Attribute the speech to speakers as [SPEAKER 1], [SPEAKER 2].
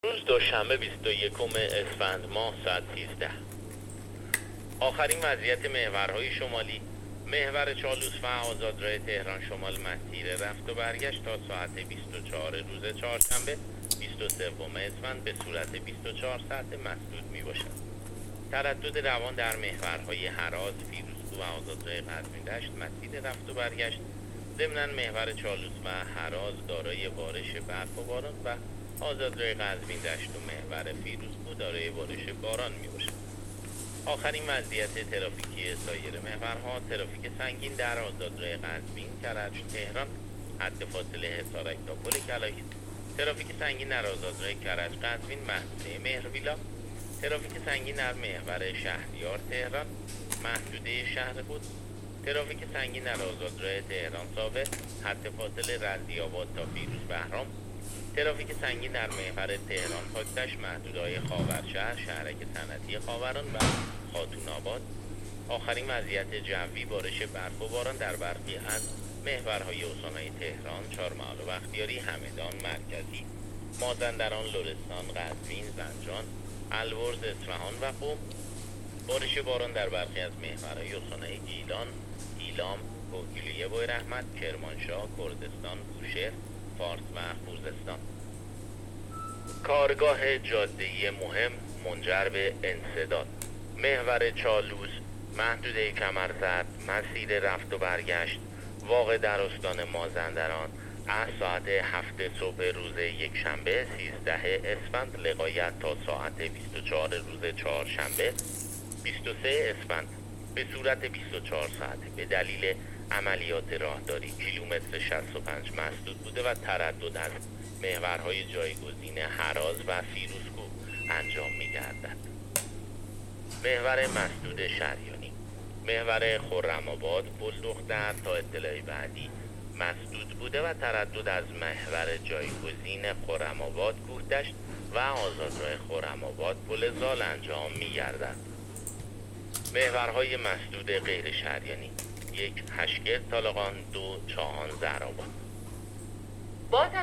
[SPEAKER 1] روز دوشنبه 21 اسفند ماه ساعت 13. آخرین وضعیت محورهای شمالی: محور چالوس و آزادراه تهران شمال مسیر رفت و برگشت تا ساعت 24 روز چهارشنبه 23 اسفند به صورت 24 ساعت مسدود می باشد. تردد روان در محورهای هراز، فیروزکوه و آزادراه قزوین دشت مسیر رفت و برگشت ضمناً محور چالوس و هراز دارای بارش برف و باران و آزادراه قزوین دشت و محور فیروزکوه دارای بارش باران می باشد. آخرین وضعیت ترافیکی سایر محورها: ترافیک سنگین در آزادراه قزوین کرج تهران حد فاصله حصارک تا پل کلاک، ترافیک سنگین در آزادراه کرج قزوین محدوده مهرویلا، ترافیک سنگین در محور شهریار تهران محدوده شهر خود، ترافیک سنگین در آزادراه تهران ساوه حد فاصله رضی‌آباد تا فیروز بهرام، ترافیک سنگین در محور تهران پاکتش محدوده‌های خاورشهر، شهرک صنعتی خاوران و خاتون آباد. آخرین وضعیت جوی: بارش برف و باران در برخی از محورهای استان‌های تهران، چهارمحال و بختیاری، همدان، مرکزی، مازندران، لرستان، قزوین، زنجان، البرز، اصفهان و قم. بارش باران در برخی از محورهای استان‌های گیلان، ایلام، کوهگیلویه، بویراحمد، کرمانشاه، کردستان، بوشهر، فارس و خوزستان. کارگاه جاده‌ای مهم منجر به انسداد: محور چالوس محدوده کمرزرد مسیر رفت و برگشت واقع در استان مازندران از ساعت 7 صبح روز یکشنبه 13 اسفند لغایت تا ساعت 24 روز چهارشنبه 23 اسفند به صورت 24 ساعت به دلیل عملیات راهداری کیلومتر 65 مسدود بوده و تردد از محورهای جایگزین هراز و فیروزکوه انجام می‌گردد. محور مسدود شریانی: محور خرم‌آباد بزدختر تا اطلاع بعدی مسدود بوده و تردد از محور جایگزین خرم‌آباد کوهدشت و آزادراه خرم‌آباد پل زال انجام می‌گردد. محورهای مسدود غیر شریانی: 1 هشگرد طالقان، 2 چاهان زهرآباد.